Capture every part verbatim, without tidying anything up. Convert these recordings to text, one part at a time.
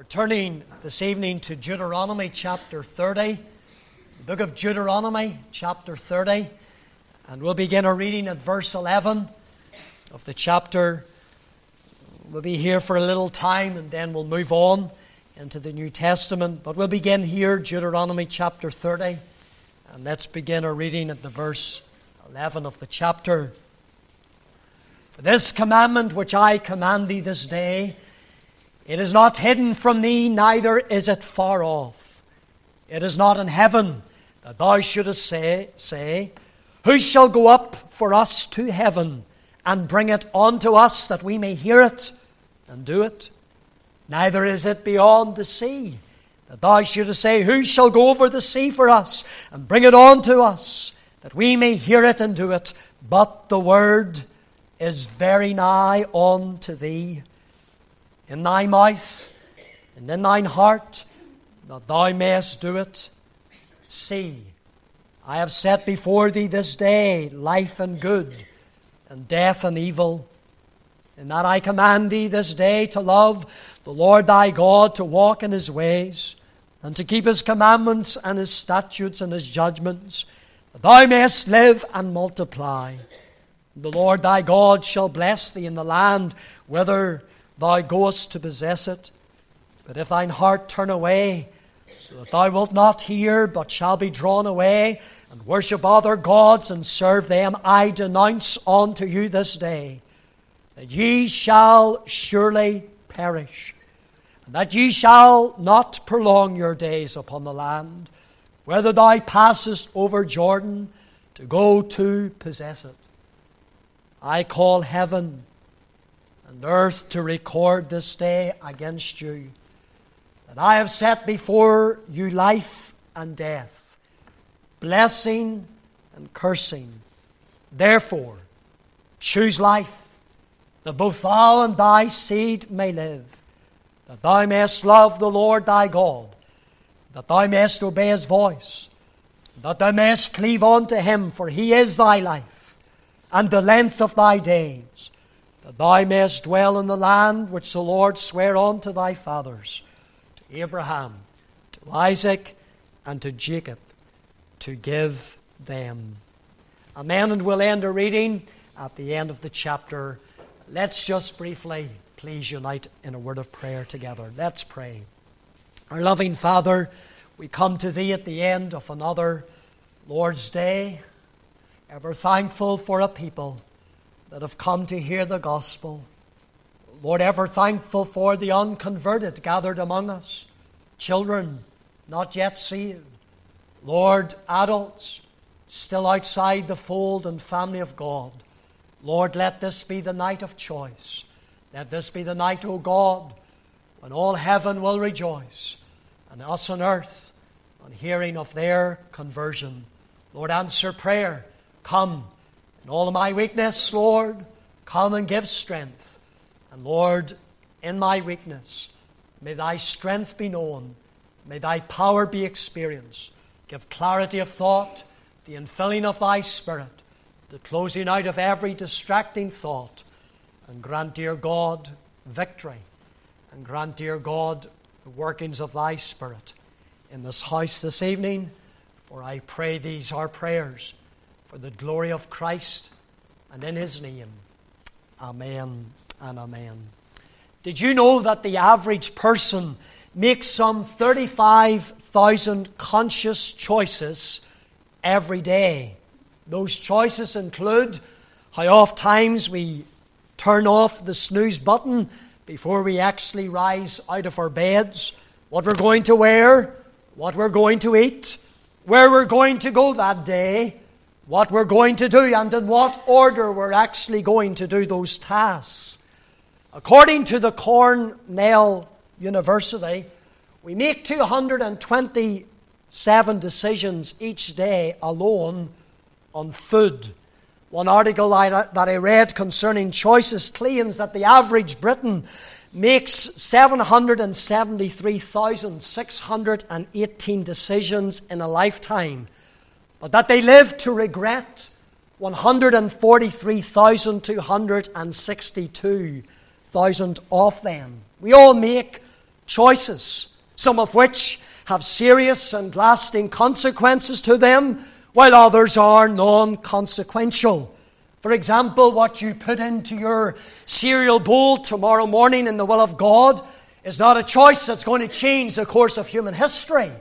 Turning this evening to Deuteronomy chapter thirty, the book of Deuteronomy chapter thirty, and we'll begin our reading at verse eleven of the chapter. We'll be here for a little time and then we'll move on into the New Testament, but we'll begin here, Deuteronomy chapter thirty, and let's begin our reading at the verse eleven of the chapter. For this commandment which I command thee this day, it is not hidden from thee, neither is it far off. It is not in heaven, that thou shouldest say, say, Who shall go up for us to heaven, and bring it unto us, that we may hear it and do it? Neither is it beyond the sea, that thou shouldest say, Who shall go over the sea for us, and bring it unto us, that we may hear it and do it? But the word is very nigh unto thee, in thy mouth and in thine heart, that thou mayest do it. See, I have set before thee this day life and good, and death and evil. In that I command thee this day to love the Lord thy God, to walk in his ways, and to keep his commandments and his statutes and his judgments, that thou mayest live and multiply. The Lord thy God shall bless thee in the land whither thou goest to possess it. But if thine heart turn away, so that thou wilt not hear, but shall be drawn away, and worship other gods and serve them, I denounce unto you this day that ye shall surely perish, and that ye shall not prolong your days upon the land, whether thou passest over Jordan to go to possess it. I call heaven and earth to record this day against you, that I have set before you life and death, blessing and cursing. Therefore, choose life, that both thou and thy seed may live, that thou mayest love the Lord thy God, that thou mayest obey his voice, that thou mayest cleave unto him, for he is thy life, and the length of thy days, that thou mayest dwell in the land which the Lord sware unto thy fathers, to Abraham, to Isaac, and to Jacob, to give them. Amen. And we'll end our reading at the end of the chapter. Let's just briefly, please, unite in a word of prayer together. Let's pray. Our loving Father, we come to thee at the end of another Lord's Day, ever thankful for a people that have come to hear the gospel. Lord, ever thankful for the unconverted gathered among us, children not yet saved, Lord, adults still outside the fold and family of God. Lord, let this be the night of choice. Let this be the night, O God, when all heaven will rejoice, and us on earth on hearing of their conversion. Lord, answer prayer. Come in all of my weakness, Lord, come and give strength. And Lord, in my weakness, may thy strength be known. May thy power be experienced. Give clarity of thought, the infilling of thy Spirit, the closing out of every distracting thought. And grant, dear God, victory. And grant, dear God, the workings of thy Spirit in this house this evening. For I pray these our prayers for the glory of Christ and in his name. Amen and amen. Did you know that the average person makes some thirty-five thousand conscious choices every day? Those choices include how oft times we turn off the snooze button before we actually rise out of our beds, what we're going to wear, what we're going to eat, where we're going to go that day, what we're going to do, and in what order we're actually going to do those tasks. According to the Cornell University, we make two hundred twenty-seven decisions each day alone on food. One article that I read concerning choices claims that the average Briton makes seven hundred seventy-three thousand six hundred eighteen decisions in a lifetime, but that they live to regret one hundred forty-three thousand two hundred sixty-two thousand of them. We all make choices, some of which have serious and lasting consequences to them, while others are non-consequential. For example, what you put into your cereal bowl tomorrow morning in the will of God is not a choice that's going to change the course of human history.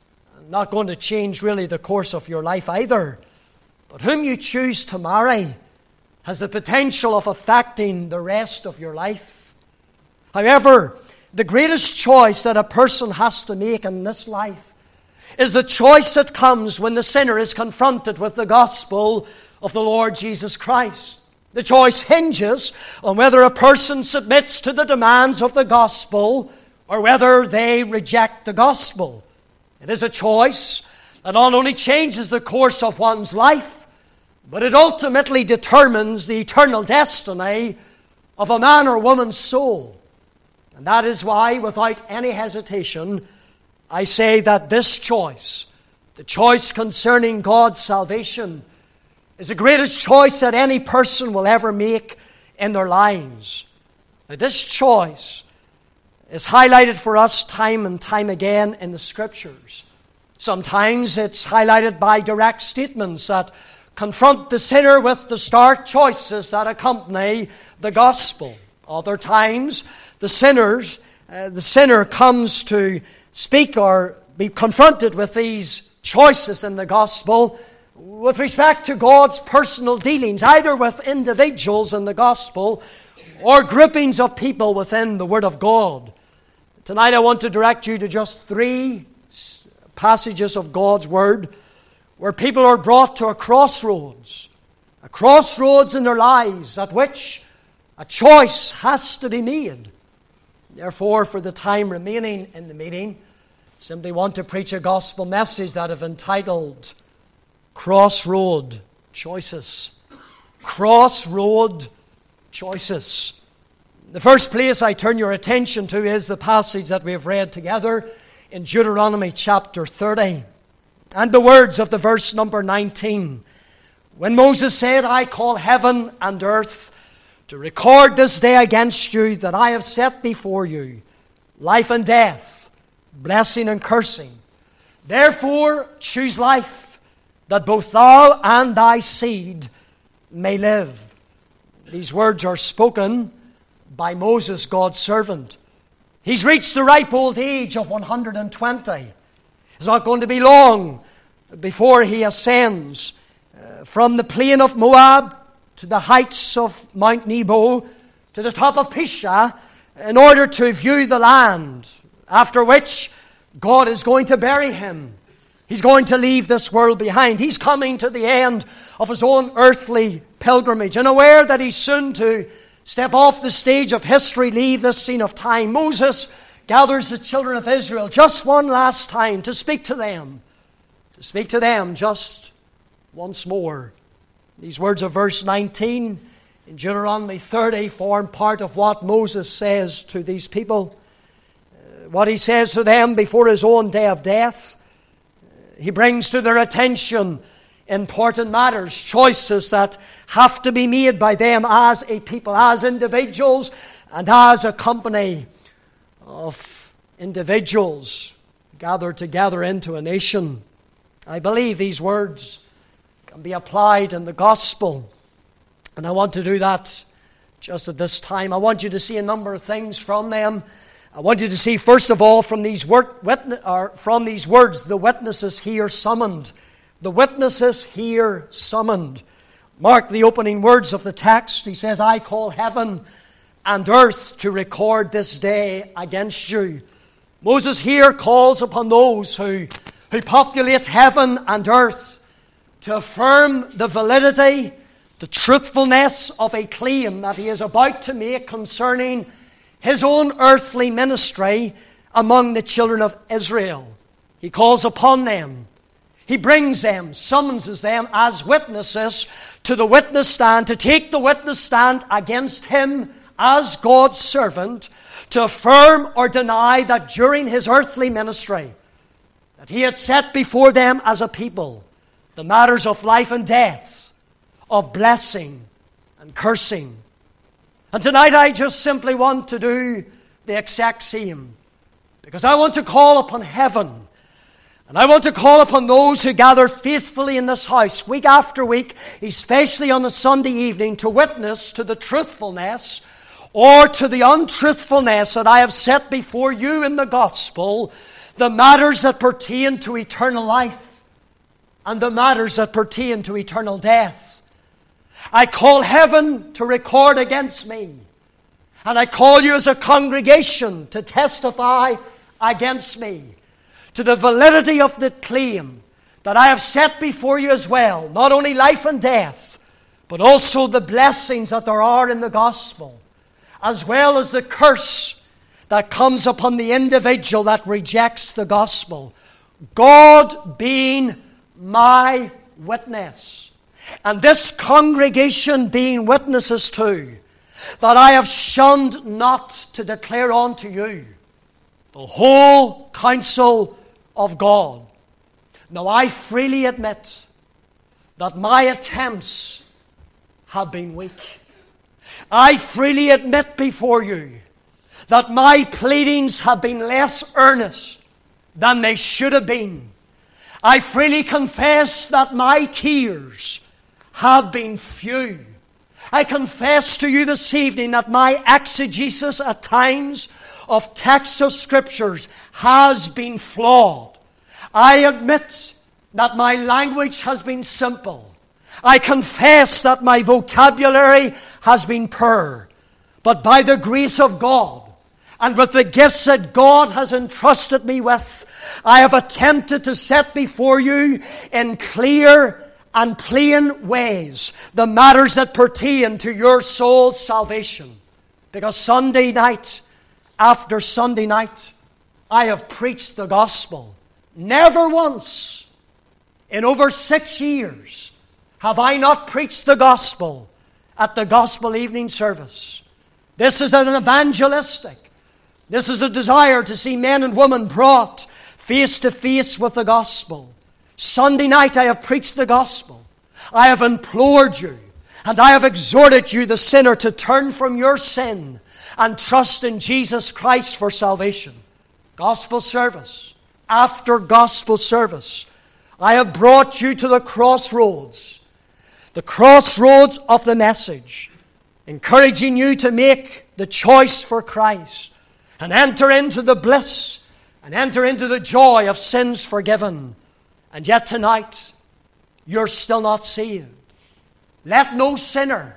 Not going to change really the course of your life either. But whom you choose to marry has the potential of affecting the rest of your life. However, the greatest choice that a person has to make in this life is the choice that comes when the sinner is confronted with the gospel of the Lord Jesus Christ. The choice hinges on whether a person submits to the demands of the gospel or whether they reject the gospel. It is a choice that not only changes the course of one's life, but it ultimately determines the eternal destiny of a man or woman's soul. And that is why, without any hesitation, I say that this choice, the choice concerning God's salvation, is the greatest choice that any person will ever make in their lives. Now, this choice is highlighted for us time and time again in the Scriptures. Sometimes it's highlighted by direct statements that confront the sinner with the stark choices that accompany the gospel. Other times, the sinners, uh, the sinner comes to speak or be confronted with these choices in the gospel with respect to God's personal dealings, either with individuals in the gospel or groupings of people within the Word of God. Tonight I want to direct you to just three passages of God's Word where people are brought to a crossroads, a crossroads in their lives at which a choice has to be made. Therefore, for the time remaining in the meeting, I simply want to preach a gospel message that I've entitled Crossroad Choices. Crossroad Choices. The first place I turn your attention to is the passage that we have read together in Deuteronomy chapter thirty. And the words of the verse number nineteen. When Moses said, I call heaven and earth to record this day against you that I have set before you life and death, blessing and cursing. Therefore choose life, that both thou and thy seed may live. These words are spoken by Moses, God's servant. He's reached the ripe old age of one hundred twenty. It's not going to be long before he ascends uh, from the plain of Moab to the heights of Mount Nebo to the top of Pisgah in order to view the land, after which God is going to bury him. He's going to leave this world behind. He's coming to the end of his own earthly pilgrimage, and aware that he's soon to step off the stage of history, leave this scene of time. Moses gathers the children of Israel just one last time to speak to them, to speak to them just once more. These words of verse nineteen in Deuteronomy thirty form part of what Moses says to these people, uh, what he says to them before his own day of death. He brings to their attention important matters, choices that have to be made by them as a people, as individuals, and as a company of individuals gathered together into a nation. I believe these words can be applied in the gospel, and I want to do that just at this time. I want you to see a number of things from them. I want you to see, first of all, from these, wor- witness, or from these words, the witnesses here summoned. The witnesses here summoned. Mark the opening words of the text. He says, I call heaven and earth to record this day against you. Moses here calls upon those who, who populate heaven and earth to affirm the validity, the truthfulness of a claim that he is about to make concerning his own earthly ministry among the children of Israel. He calls upon them. He brings them, summonses them as witnesses to the witness stand, to take the witness stand against him as God's servant, to affirm or deny that during his earthly ministry, that he had set before them as a people the matters of life and death, of blessing and cursing. And tonight I just simply want to do the exact same. Because I want to call upon heaven. And I want to call upon those who gather faithfully in this house week after week, especially on a Sunday evening, to witness to the truthfulness or to the untruthfulness that I have set before you in the gospel, the matters that pertain to eternal life and the matters that pertain to eternal death. I call heaven to record against me, and I call you as a congregation to testify against me to the validity of the claim that I have set before you as well, not only life and death, but also the blessings that there are in the gospel, as well as the curse that comes upon the individual that rejects the gospel. God being my witness, and this congregation being witnesses too, that I have shunned not to declare unto you the whole counsel of God. Now I freely admit that my attempts have been weak. I freely admit before you that my pleadings have been less earnest than they should have been. I freely confess that my tears have been few. I confess to you this evening that my exegesis at times of texts of Scriptures has been flawed. I admit that my language has been simple. I confess that my vocabulary has been poor. But by the grace of God, and with the gifts that God has entrusted me with, I have attempted to set before you in clear and plain ways the matters that pertain to your soul's salvation. Because Sunday night after Sunday night, I have preached the gospel. Never once in over six years have I not preached the gospel at the gospel evening service. This is an evangelistic. This is a desire to see men and women brought face to face with the gospel. Sunday night I have preached the gospel. I have implored you and I have exhorted you, the sinner, to turn from your sin and trust in Jesus Christ for salvation. Gospel service after gospel service, I have brought you to the crossroads, the crossroads of the message, encouraging you to make the choice for Christ and enter into the bliss and enter into the joy of sins forgiven. And yet tonight, you're still not saved. Let no sinner,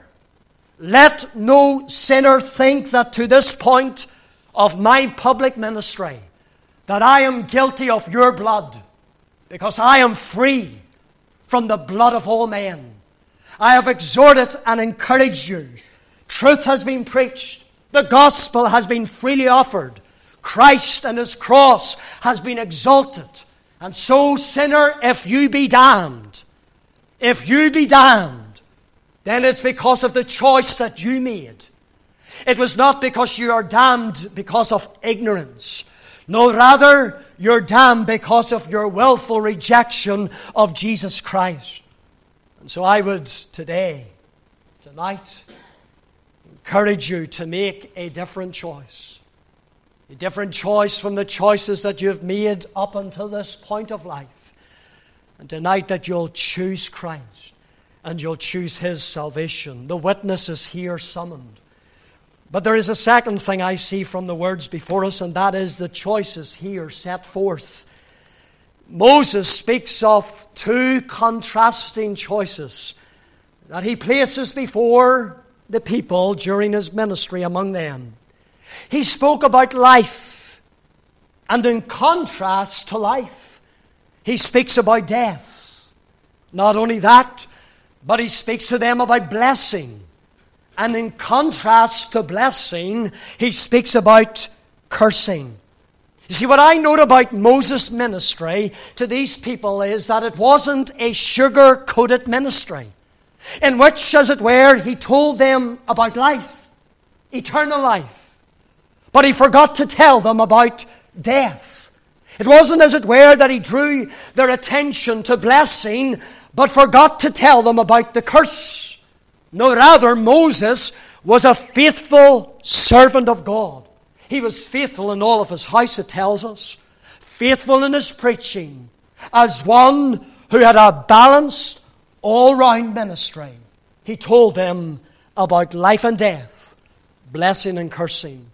let no sinner think that to this point of my public ministry, that I am guilty of your blood, because I am free from the blood of all men. I have exhorted and encouraged you. Truth has been preached. The gospel has been freely offered. Christ and His cross has been exalted. And so, sinner, if you be damned, if you be damned, then it's because of the choice that you made. It was not because you are damned because of ignorance. No, rather, you're damned because of your willful rejection of Jesus Christ. And so I would today, tonight, encourage you to make a different choice. A different choice from the choices that you've made up until this point of life. And tonight that you'll choose Christ and you'll choose His salvation. The witness is here summoned. But there is a second thing I see from the words before us, and that is the choices here set forth. Moses speaks of two contrasting choices that he places before the people during his ministry among them. He spoke about life, and in contrast to life, he speaks about death. Not only that, but he speaks to them about blessing. And in contrast to blessing, he speaks about cursing. You see, what I note about Moses' ministry to these people is that it wasn't a sugar-coated ministry, in which, as it were, he told them about life, eternal life. But he forgot to tell them about death. It wasn't, as it were, that he drew their attention to blessing, but forgot to tell them about the curse. No, rather, Moses was a faithful servant of God. He was faithful in all of his house, it tells us. Faithful in his preaching, as one who had a balanced, all-round ministry. He told them about life and death, blessing and cursing.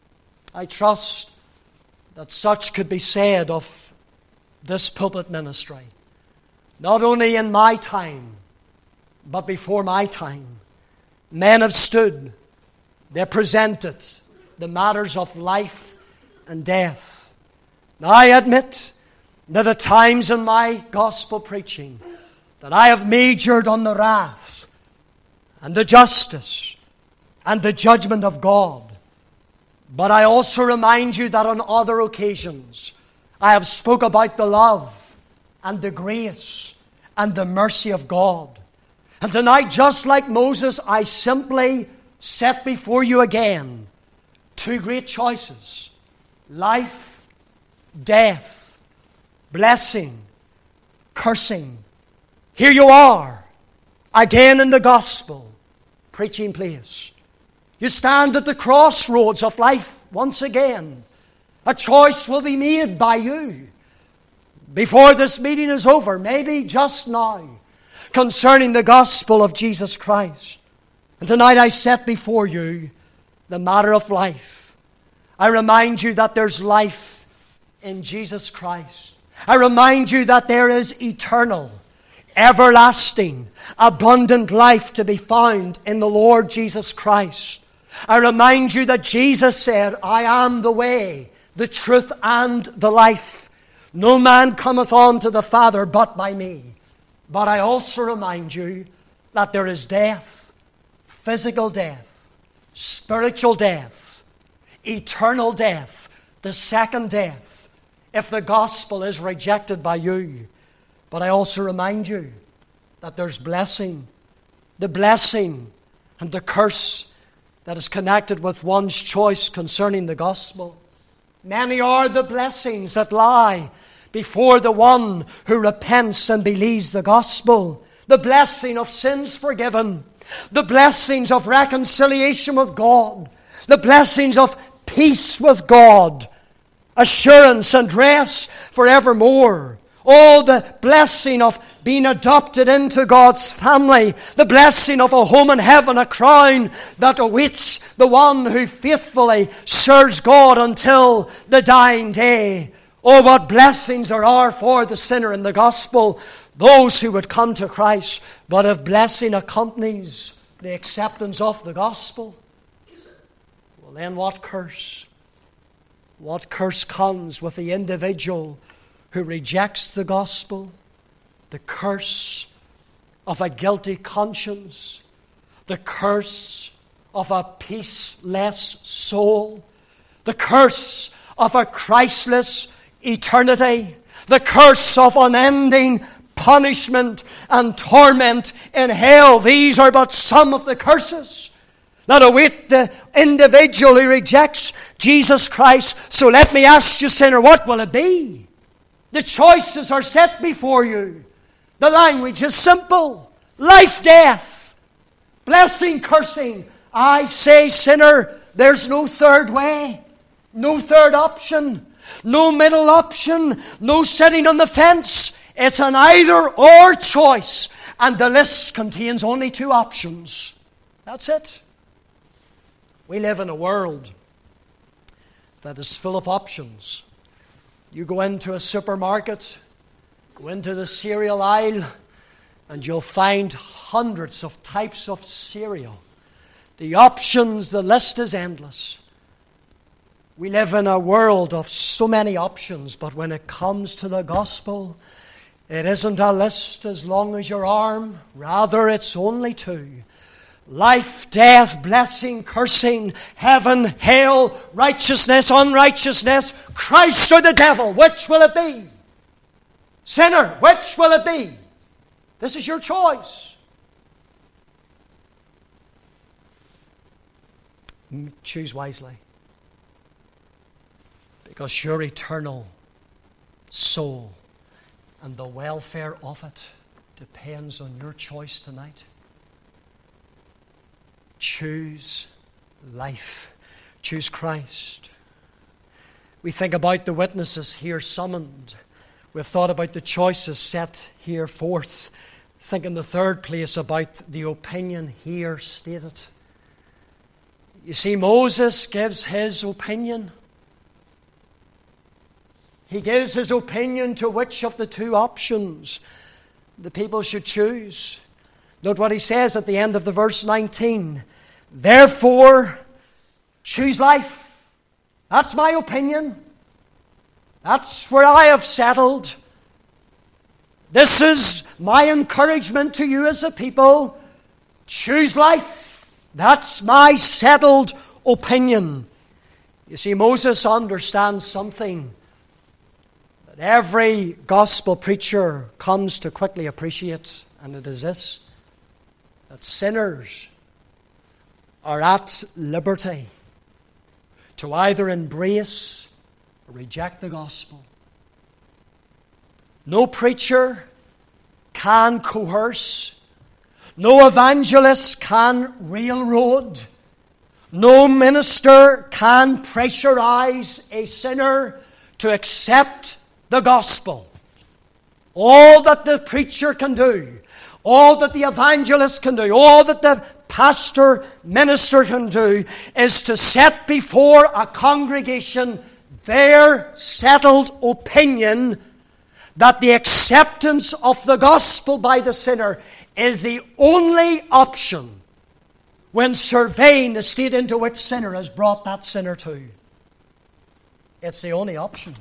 I trust that such could be said of this pulpit ministry. Not only in my time, but before my time. Men have stood, they presented the matters of life and death. Now I admit that at times in my gospel preaching that I have majored on the wrath and the justice and the judgment of God. But I also remind you that on other occasions I have spoke about the love and the grace and the mercy of God. And tonight, just like Moses, I simply set before you again two great choices: life, death, blessing, cursing. Here you are, again in the gospel, preaching place. You stand at the crossroads of life once again. A choice will be made by you before this meeting is over, maybe just now, concerning the gospel of Jesus Christ. And tonight I set before you the matter of life. I remind you that there's life in Jesus Christ. I remind you that there is eternal, everlasting, abundant life to be found in the Lord Jesus Christ. I remind you that Jesus said, I am the way, the truth, and the life. No man cometh unto the Father but by me. But I also remind you that there is death, physical death, spiritual death, eternal death, the second death, if the gospel is rejected by you. But I also remind you that there's blessing, the blessing and the curse that is connected with one's choice concerning the gospel. Many are the blessings that lie before the one who repents and believes the gospel. The blessing of sins forgiven, the blessings of reconciliation with God, the blessings of peace with God, assurance and rest forevermore. Oh, the blessing of being adopted into God's family, the blessing of a home in heaven, a crown that awaits the one who faithfully serves God until the dying day. Oh, what blessings there are for the sinner in the gospel, those who would come to Christ. But if blessing accompanies the acceptance of the gospel, well then what curse? What curse comes with the individual who rejects the gospel? The curse of a guilty conscience, the curse of a peaceless soul, the curse of a Christless eternity, the curse of unending punishment and torment in hell. These are but some of the curses that await the individual who rejects Jesus Christ. So let me ask you, sinner, what will it be? The choices are set before you. The language is simple. Life, death, blessing, cursing. I say, sinner, there's no third way, no third option, no middle option, no sitting on the fence. It's an either-or choice, and the list contains only two options. That's it. We live in a world that is full of options. You go into a supermarket, go into the cereal aisle, and you'll find hundreds of types of cereal. The options, the list is endless. We live in a world of so many options, but when it comes to the gospel, it isn't a list as long as your arm. Rather, it's only two. Life, death, blessing, cursing, heaven, hell, righteousness, unrighteousness, Christ or the devil. Which will it be? Sinner, which will it be? This is your choice. Choose wisely. Because your eternal soul and the welfare of it depends on your choice tonight. Choose life. Choose Christ. We think about the witnesses here summoned. We've thought about the choices set here forth. Think in the third place about the opinion here stated. You see, Moses gives his opinion. He gives his opinion to which of the two options the people should choose. Note what he says at the end of the verse nineteen. Therefore, choose life. That's my opinion. That's where I have settled. This is my encouragement to you as a people. Choose life. That's my settled opinion. You see, Moses understands something that every gospel preacher comes to quickly appreciate, and it is this: that sinners are at liberty to either embrace or reject the gospel. No preacher can coerce. No evangelist can railroad. No minister can pressurize a sinner to accept the gospel. All that the preacher can do, all that the evangelist can do, all that the pastor, minister can do is to set before a congregation their settled opinion that the acceptance of the gospel by the sinner is the only option when surveying the state into which sinner has brought that sinner to. It's the only option.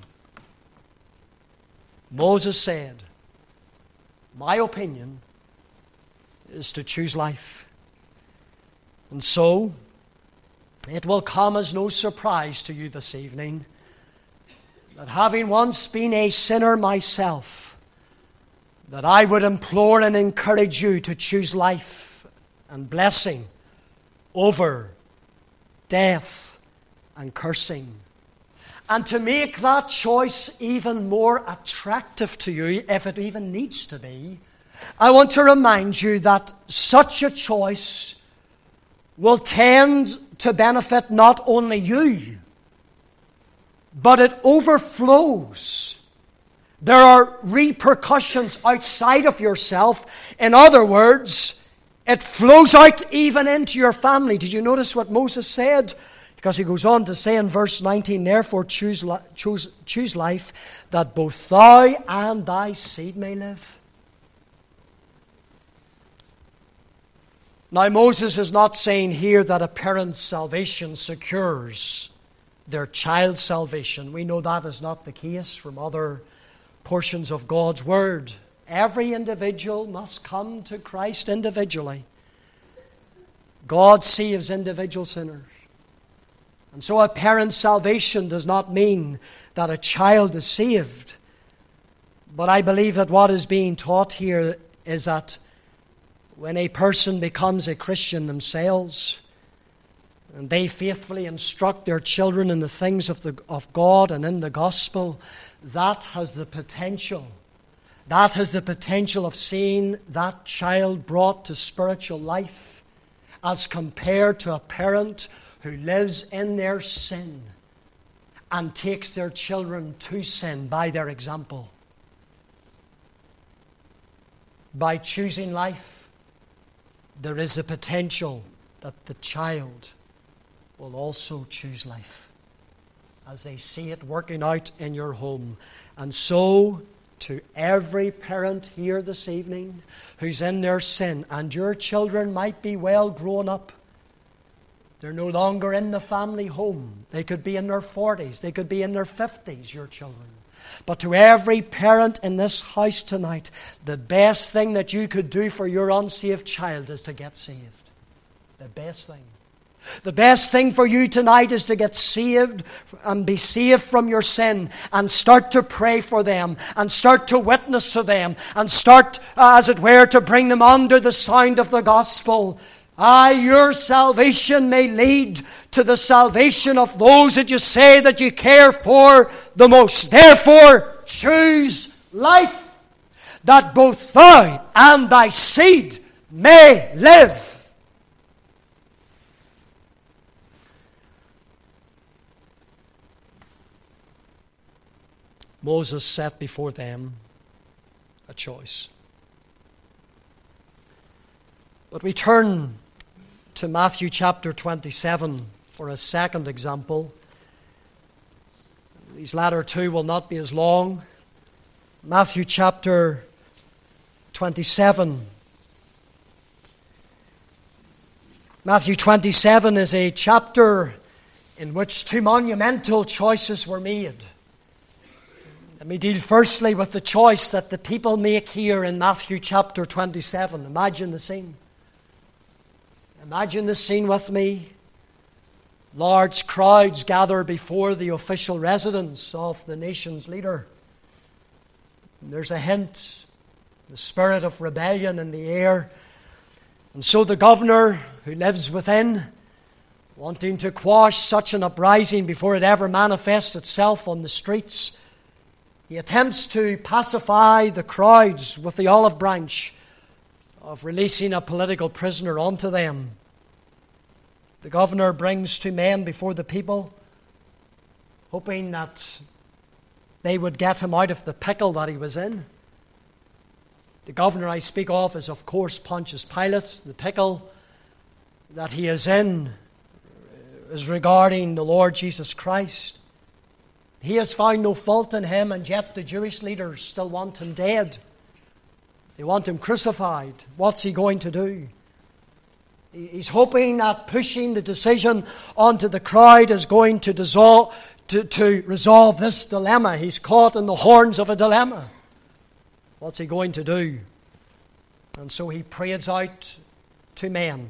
Moses said, my opinion is to choose life. And so, it will come as no surprise to you this evening that having once been a sinner myself, that I would implore and encourage you to choose life and blessing over death and cursing. And to make that choice even more attractive to you, if it even needs to be, I want to remind you that such a choice will tend to benefit not only you, but it overflows. There are repercussions outside of yourself. In other words, it flows out even into your family. Did you notice what Moses said? Because he goes on to say in verse nineteen, therefore choose, choose, choose life, that both thou and thy seed may live. Now, Moses is not saying here that a parent's salvation secures their child's salvation. We know that is not the case from other portions of God's Word. Every individual must come to Christ individually. God saves individual sinners. And so a parent's salvation does not mean that a child is saved. But I believe that what is being taught here is that when a person becomes a Christian themselves, and they faithfully instruct their children in the things of, the, of God and in the gospel, that has the potential. That has the potential of seeing that child brought to spiritual life as compared to a parent who lives in their sin and takes their children to sin by their example. By choosing life, there is a potential that the child will also choose life as they see it working out in your home. And so, to every parent here this evening who's in their sin, and your children might be well grown up, they're no longer in the family home. They could be in their forties, they could be in their fifties, your children. But to every parent in this house tonight, the best thing that you could do for your unsaved child is to get saved. The best thing. The best thing for you tonight is to get saved and be saved from your sin and start to pray for them and start to witness to them and start, uh, as it were, to bring them under the sound of the gospel. Aye, your salvation may lead to the salvation of those that you say that you care for the most. Therefore, choose life, that both thou and thy seed may live. Moses set before them a choice. But we turn to Matthew chapter twenty-seven for a second example. These latter two will not be as long. Matthew chapter twenty-seven. Matthew twenty-seven is a chapter in which two monumental choices were made. Let me deal firstly with the choice that the people make here in Matthew chapter twenty-seven. Imagine the scene. Imagine the scene with me. Large crowds gather before the official residence of the nation's leader. And there's a hint, the spirit of rebellion in the air. And so the governor who lives within, wanting to quash such an uprising before it ever manifests itself on the streets, he attempts to pacify the crowds with the olive branch of releasing a political prisoner onto them. The governor brings two men before the people, hoping that they would get him out of the pickle that he was in. The governor I speak of is, of course, Pontius Pilate. The pickle that he is in is regarding the Lord Jesus Christ. He has found no fault in him, and yet the Jewish leaders still want him dead. They want him crucified. What's he going to do? He's hoping that pushing the decision onto the crowd is going to, dissolve, to, to resolve this dilemma. He's caught in the horns of a dilemma. What's he going to do? And so he parades out two men,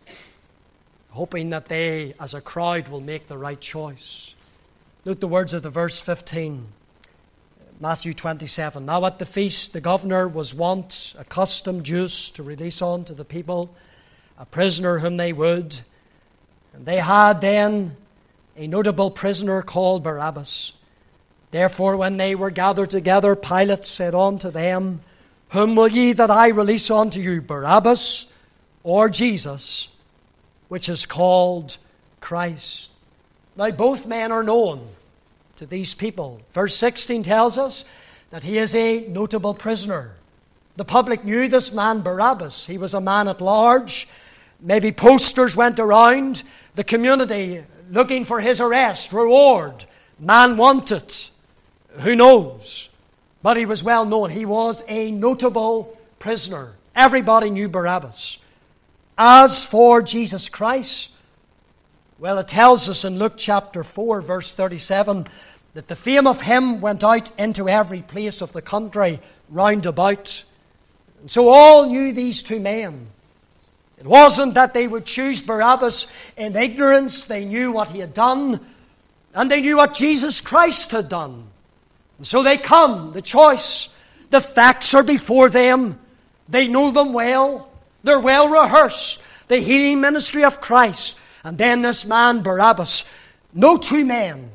hoping that they, as a crowd, will make the right choice. Note the words of the verse fifteen, Matthew twenty-seven. Now at the feast the governor was wont a custom juice to release on to the people a prisoner whom they would. And they had then a notable prisoner called Barabbas. Therefore when they were gathered together, Pilate said unto them, Whom will ye that I release unto you, Barabbas or Jesus, which is called Christ? Now both men are known to these people. Verse sixteen tells us that he is a notable prisoner. The public knew this man Barabbas. He was a man at large. Maybe posters went around the community looking for his arrest, reward, man wanted. Who knows? But he was well known. He was a notable prisoner. Everybody knew Barabbas. As for Jesus Christ, well, it tells us in Luke chapter four, verse thirty-seven, that the fame of him went out into every place of the country round about. And so all knew these two men. It wasn't that they would choose Barabbas in ignorance. They knew what he had done, and they knew what Jesus Christ had done. And so they come, the choice. The facts are before them. They know them well. They're well rehearsed. The healing ministry of Christ. And then this man, Barabbas. No two men,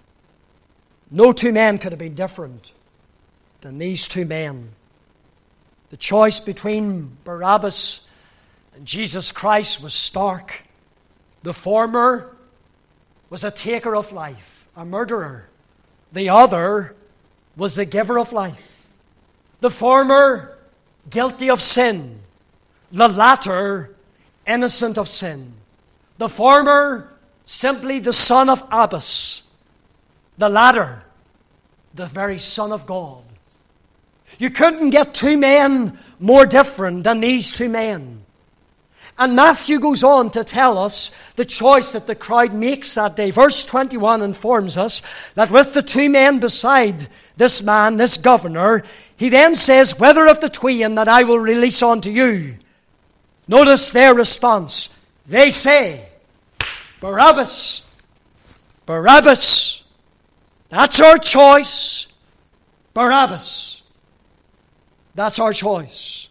no two men could have been different than these two men. The choice between Barabbas and Jesus Christ was stark. The former was a taker of life, a murderer. The other was the giver of life. The former guilty of sin. The latter innocent of sin. The former simply the son of Abbas. The latter the very Son of God. You couldn't get two men more different than these two men. And Matthew goes on to tell us the choice that the crowd makes that day. Verse twenty-one informs us that with the two men beside this man, this governor, he then says, Whether of the twain that I will release unto you? Notice their response. They say, Barabbas. Barabbas. That's our choice. Barabbas. That's our choice.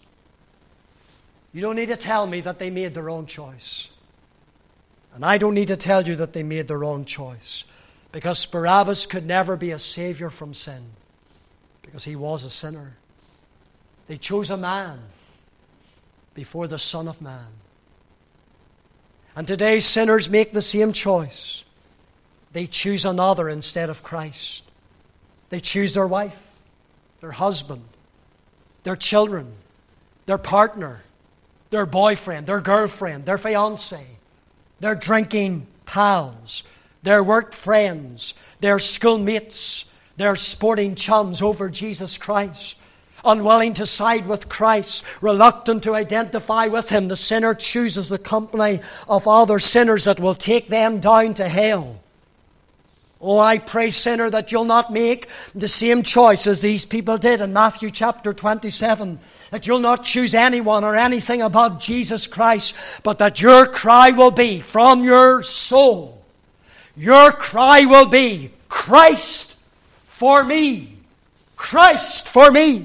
You don't need to tell me that they made their own choice. And I don't need to tell you that they made their own choice. Because Barabbas could never be a savior from sin. Because he was a sinner. They chose a man before the Son of Man. And today sinners make the same choice. They choose another instead of Christ. They choose their wife, their husband, their children, their partner, their boyfriend, their girlfriend, their fiancé, their drinking pals, their work friends, their schoolmates, their sporting chums over Jesus Christ. Unwilling to side with Christ, reluctant to identify with Him, the sinner chooses the company of other sinners that will take them down to hell. Oh, I pray, sinner, that you'll not make the same choice as these people did in Matthew chapter twenty-seven. That you'll not choose anyone or anything above Jesus Christ, but that your cry will be from your soul. Your cry will be, Christ for me. Christ for me.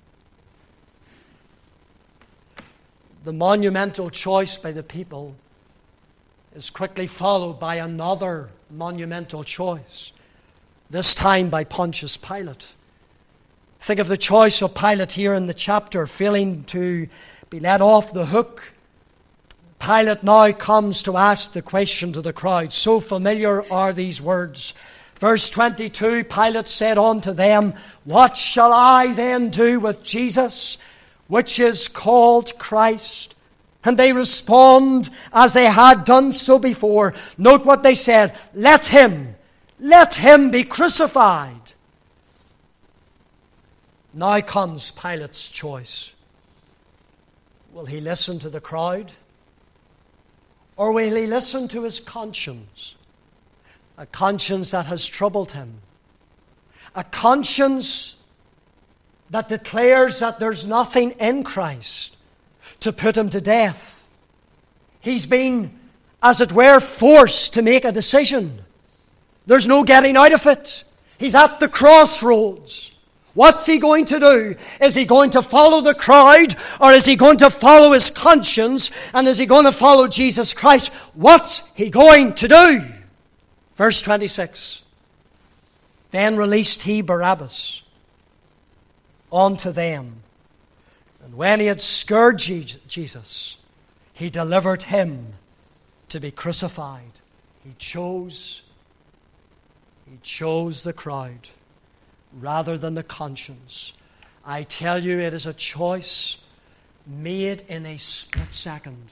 The monumental choice by the people is quickly followed by another monumental choice, this time by Pontius Pilate. Think of the choice of Pilate here in the chapter, failing to be let off the hook. Pilate now comes to ask the question to the crowd. So familiar are these words. Verse twenty-two, Pilate said unto them, What shall I then do with Jesus, which is called Christ? And they respond as they had done so before. Note what they said. Let him, let him be crucified. Now comes Pilate's choice. Will he listen to the crowd? Or will he listen to his conscience? A conscience that has troubled him. A conscience that declares that there's nothing in Christ to put him to death. He's been, as it were, forced to make a decision. There's no getting out of it. He's at the crossroads. What's he going to do? Is he going to follow the crowd, or is he going to follow his conscience, and is he going to follow Jesus Christ? What's he going to do? Verse twenty-six. Then released he Barabbas unto them. And when he had scourged Jesus, he delivered him to be crucified. He chose, he chose the crowd rather than the conscience. I tell you, it is a choice made in a split second.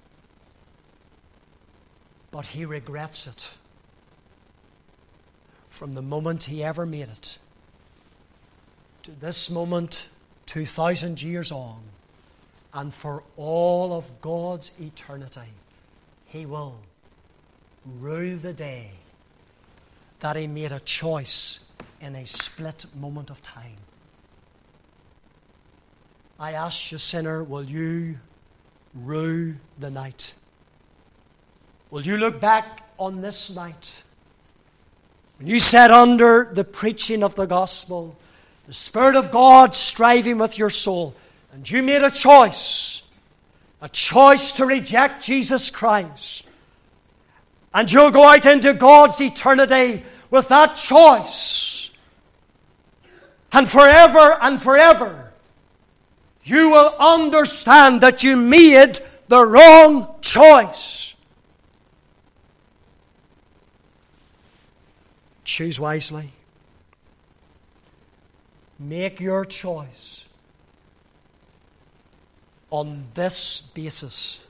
But he regrets it from the moment he ever made it to this moment, two thousand years on, and for all of God's eternity. He will rue the day that he made a choice in a split moment of time. I ask you, sinner, will you rue the night? Will you look back on this night when you sat under the preaching of the gospel, the Spirit of God striving with your soul, and you made a choice, a choice to reject Jesus Christ, and you'll go out into God's eternity with that choice, and forever and forever you will understand that you made the wrong choice. Choose wisely. Make your choice on this basis.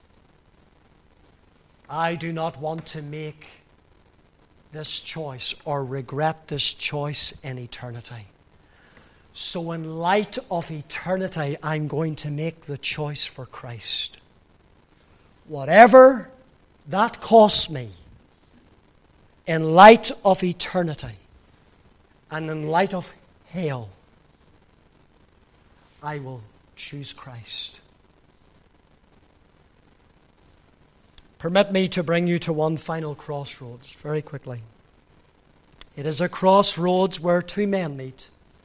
I do not want to make this choice or regret this choice in eternity. So in light of eternity, I'm going to make the choice for Christ. Whatever that costs me, in light of eternity and in light of hell, I will choose Christ. Permit me to bring you to one final crossroads very quickly. It is a crossroads where two men meet.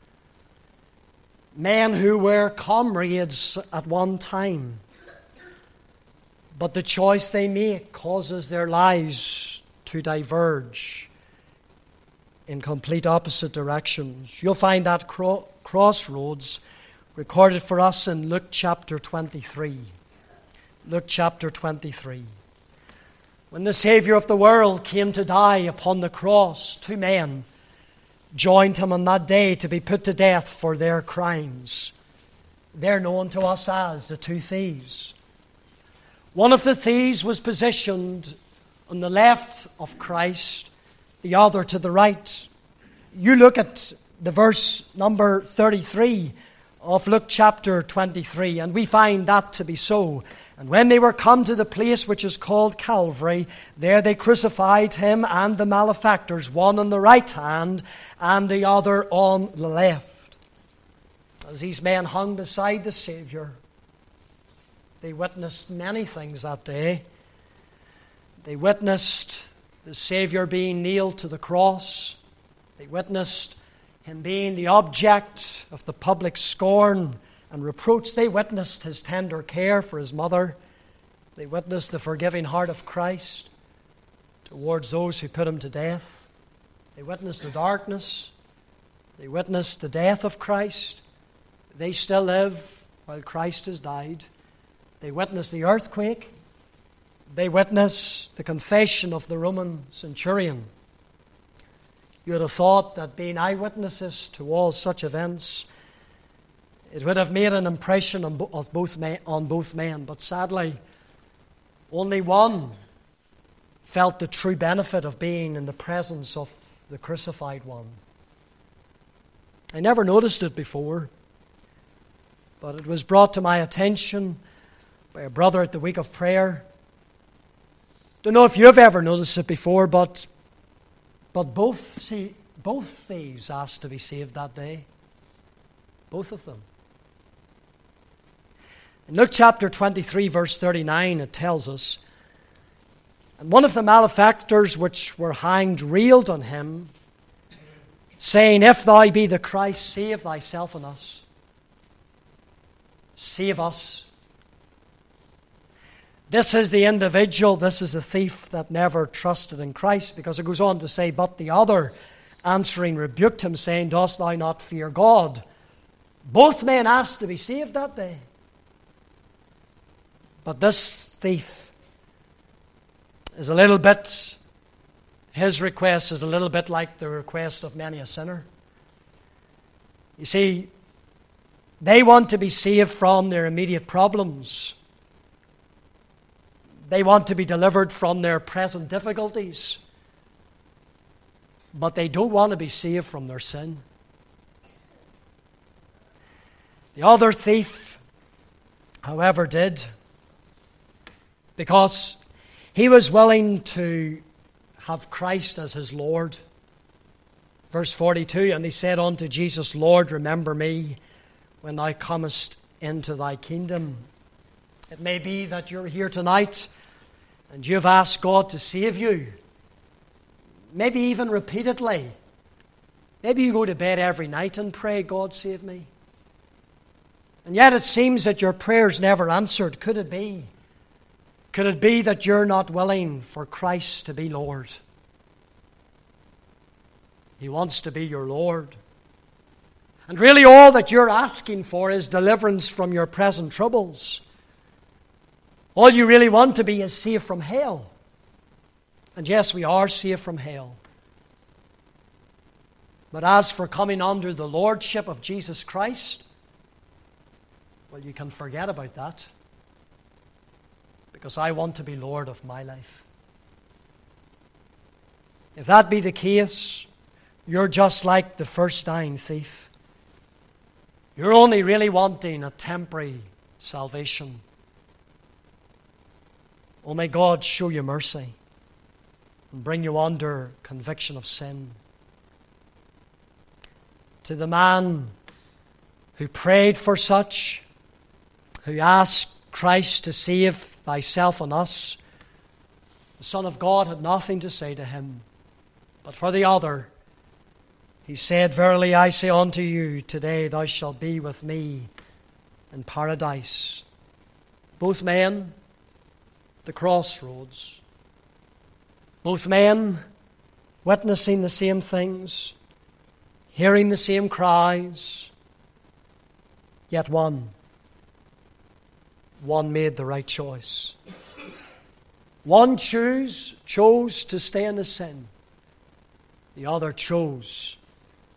Men who were comrades at one time. But the choice they make causes their lives to diverge in complete opposite directions. You'll find that cro- crossroads recorded for us in Luke chapter twenty-three. Luke chapter twenty-three. When the Savior of the world came to die upon the cross, two men joined him on that day to be put to death for their crimes. They're known to us as the two thieves. One of the thieves was positioned on the left of Christ, the other to the right. You look at the verse number thirty-three of Luke chapter twenty-three, and we find that to be so. And when they were come to the place which is called Calvary, there they crucified him and the malefactors, one on the right hand and the other on the left. As these men hung beside the Savior, they witnessed many things that day. They witnessed the Savior being nailed to the cross. They witnessed him being the object of the public scorn and reproach. They witnessed his tender care for his mother. They witnessed the forgiving heart of Christ towards those who put him to death. They witnessed the darkness. They witnessed the death of Christ. They still live while Christ has died. They witnessed the earthquake. They witnessed the confession of the Roman centurion. You would have thought that being eyewitnesses to all such events, it would have made an impression on, bo- of both men, on both men. But sadly, only one felt the true benefit of being in the presence of the crucified one. I never noticed it before, but it was brought to my attention by a brother at the week of prayer. Don't know if you've ever noticed it before, but but both see both thieves asked to be saved that day. Both of them. In Luke chapter twenty-three, verse thirty-nine, it tells us, and one of the malefactors which were hanged railed on him, saying, If thou be the Christ, save thyself and us. Save us. This is the individual, this is the thief that never trusted in Christ, because it goes on to say, But the other answering rebuked him, saying, Dost thou not fear God? Both men asked to be saved that day. But this thief is a little bit, his request is a little bit like the request of many a sinner. You see, they want to be saved from their immediate problems. They want to be delivered from their present difficulties. But they don't want to be saved from their sin. The other thief, however, did, because he was willing to have Christ as his Lord. Verse forty-two, and he said unto Jesus, Lord, remember me when thou comest into thy kingdom. It may be that you're here tonight and you've asked God to save you, maybe even repeatedly. Maybe you go to bed every night and pray, God, save me. And yet it seems that your prayer's never answered. Could it be? Could it be that you're not willing for Christ to be Lord? He wants to be your Lord. And really all that you're asking for is deliverance from your present troubles. All you really want to be is saved from hell. And yes, we are saved from hell. But as for coming under the lordship of Jesus Christ, well, you can forget about that. Because I want to be Lord of my life. If that be the case, you're just like the first dying thief. You're only really wanting a temporary salvation. Oh, may God show you mercy and bring you under conviction of sin. To the man who prayed for such, who asked Christ to save thyself and us, the Son of God had nothing to say to him. But for the other, he said, Verily I say unto you, today thou shalt be with me in paradise. Both men, the crossroads. Both men witnessing the same things, hearing the same cries, yet one, one made the right choice. One choose, chose to stay in his sin. The other chose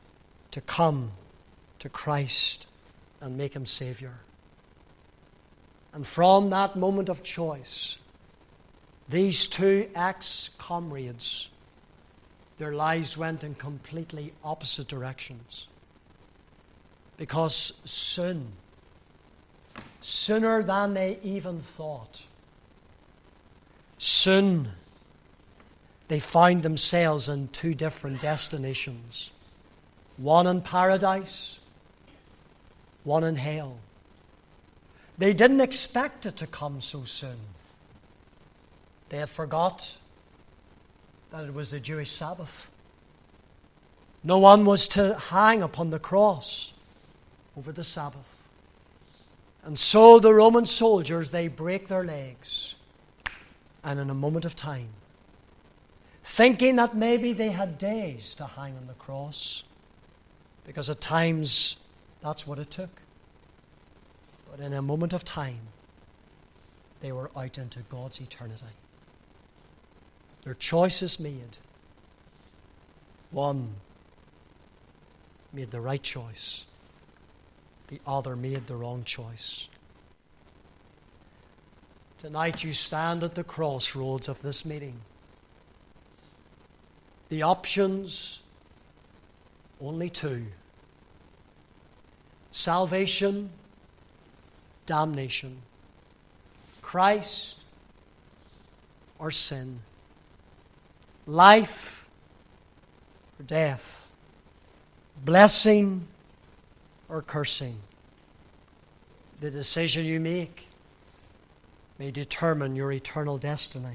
to come to Christ and make him Savior. And from that moment of choice, these two ex-comrades, their lives went in completely opposite directions. Because soon, sooner than they even thought, soon they found themselves in two different destinations. One in paradise, one in hell. They didn't expect it to come so soon. They had forgot that it was the Jewish Sabbath. No one was to hang upon the cross over the Sabbath. And so the Roman soldiers, they break their legs. And in a moment of time, thinking that maybe they had days to hang on the cross, because at times that's what it took. But in a moment of time, they were out into God's eternity. Their choice is made. One made the right choice. The other made the wrong choice. Tonight you stand at the crossroads of this meeting. The options, only two. Salvation, damnation. Christ or sin. Life or death. Blessing or cursing. The decision you make may determine your eternal destiny.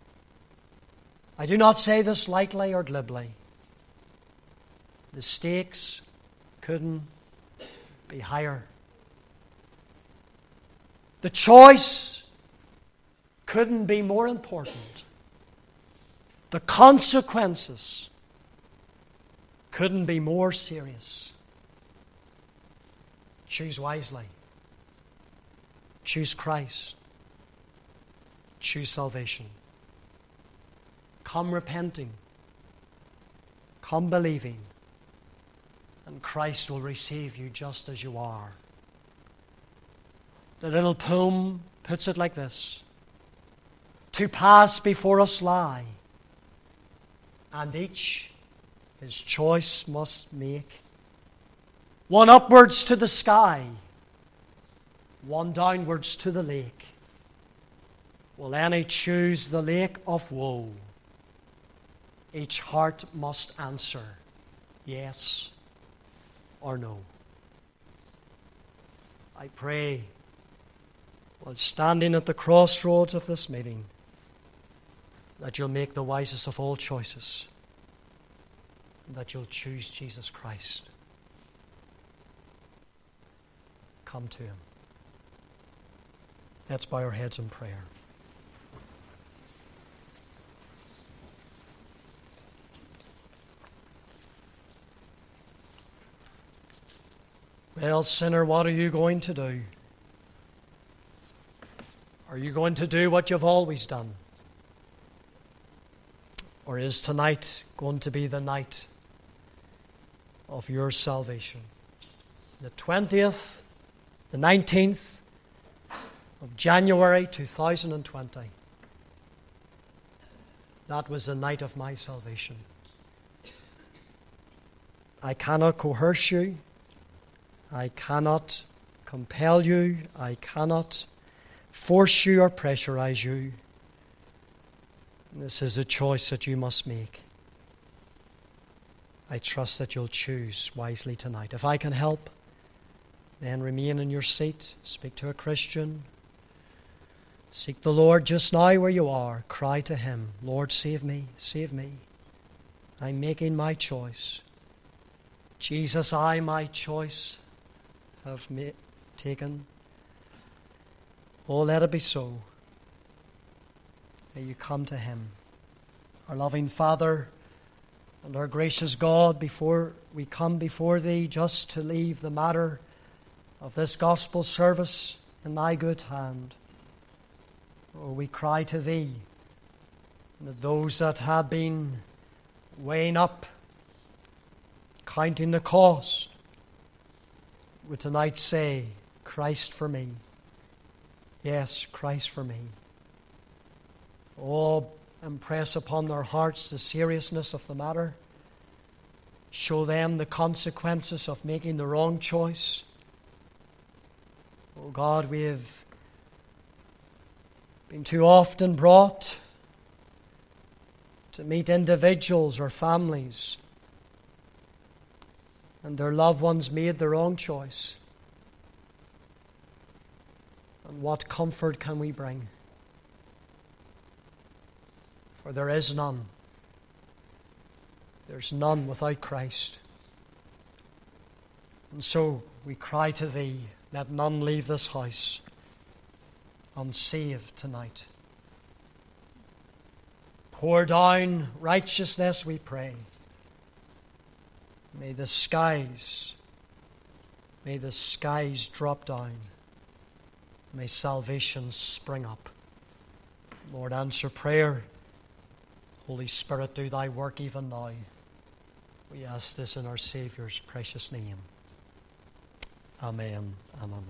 I do not say this lightly or glibly. The stakes couldn't be higher. The choice couldn't be more important. The consequences couldn't be more serious. Choose wisely. Choose Christ. Choose salvation. Come repenting. Come believing. And Christ will receive you just as you are. The little poem puts it like this. To pass before us lie, and each his choice must make. One upwards to the sky, one downwards to the lake. Will any choose the lake of woe? Each heart must answer yes or no. I pray, while standing at the crossroads of this meeting, that you'll make the wisest of all choices, and that you'll choose Jesus Christ. Come to him. Let's bow our heads in prayer. Well, sinner, what are you going to do? Are you going to do what you've always done? Or is tonight going to be the night of your salvation? The twentieth, the nineteenth of January two thousand twenty. That was the night of my salvation. I cannot coerce you. I cannot compel you. I cannot force you or pressurize you. This is a choice that you must make. I trust that you'll choose wisely tonight. If I can help, then remain in your seat. Speak to a Christian. Seek the Lord just now where you are. Cry to him, Lord, save me, save me. I'm making my choice. Jesus, I my choice have ma- taken. Oh, let it be so. May you come to him. Our loving Father and our gracious God, before we come before thee just to leave the matter of this gospel service in thy good hand, oh, we cry to thee that those that have been weighing up counting the cost, would tonight say, Christ for me. Yes, Christ for me. Oh, impress upon their hearts the seriousness of the matter. Show them the consequences of making the wrong choice. Oh God, we have been too often brought to meet individuals or families, and their loved ones made the wrong choice. And what comfort can we bring? For there is none. There's none without Christ. And so we cry to Thee, let none leave this house unsaved tonight. Pour down righteousness, we pray. May the skies, may the skies drop down. May salvation spring up. Lord, answer prayer. Holy Spirit, do Thy work even now. We ask this in our Saviour's precious name. Amen and amen.